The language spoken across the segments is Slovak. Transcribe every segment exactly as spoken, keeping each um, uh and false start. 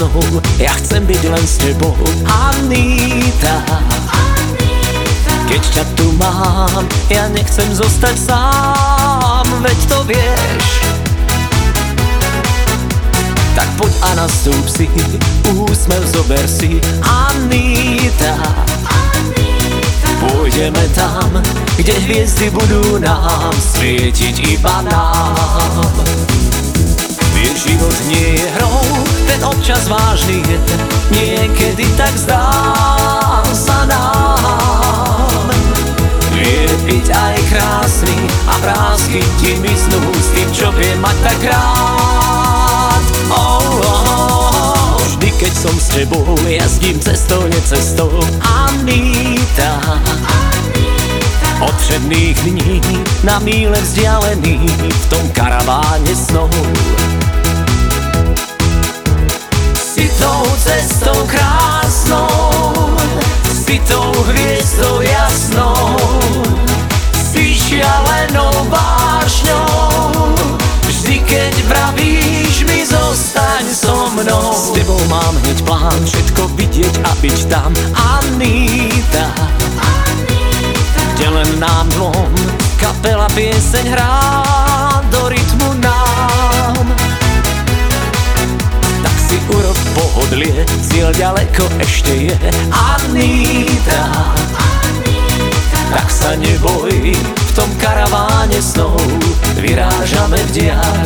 snou. Ja chcem byť len s tebou, Anita. Keď ťa tu mám, ja nechcem zostať sám, veď to vieš. Tak poď a nastúp si, úsmev zober si, Anita. Pôjdeme tam, kde hviezdy budú nám svietiť iba nám. Vieš, život nie je hrou, ten občas vážny je, niekedy tak zdá sa nám. Vie byť aj krásny a vrásky ti miznú s tým, čo vie mať tak rád. Oh, oh, oh. Vždy, keď som s tebou, jazdím cestou, necestou, Anita. Od všedných dní na míle vzdialený v tom karaváne snov. Si tou cestou krásnou, si tou hviezdou jasnou, si šialenou vášňou. Vždy, keď vravíš mi, zostaň so mnou. S tebou mám hneď plán, všetko vidieť a byť tam, Anita. Kde len nám dvom kapela pieseň hrá do rytmu nám. Tak si urob pohodlie, cieľ ďaleko ešte je, Anita. Tak sa neboj, v tom karaváne snov vyrážame v diaľ.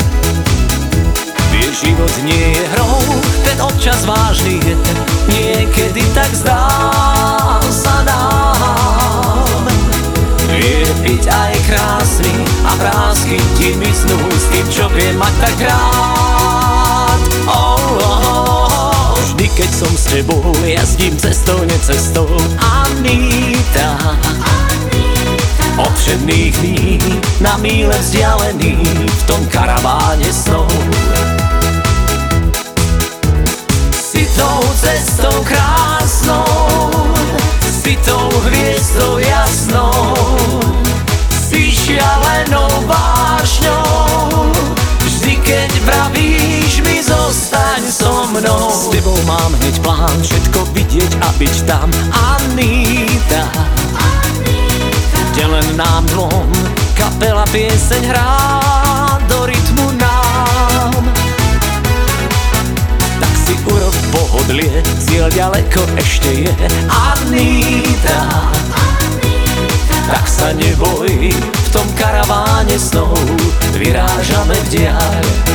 Vieš, život nie je hrou, ten občas vážny je, niekedy tak zdá sa nám. Vie byť aj krásny a vrásky ti miznú s tým, čo vie mať tak rád. Oh, oh, oh. Vždy, keď som s tebou, jazdím cestou, necestou, Anita. Od všedných dní na míle vzdialený v tom karaváne snov. Si tou cestou krásnou, si tou hviezdou jasnou, si šialenou vášňou. Vždy, keď vravíš mi, zostaň so mnou. S tebou mám hneď plán, všetko vidieť a byť tam, Anita. Kde len nám dvom kapela pieseň hrá do rytmu nám. Tak si urob pohodlie, cieľ ďaleko ešte je, Anita. Tak sa neboj, v tom karaváne snov vyrážame v diaľ.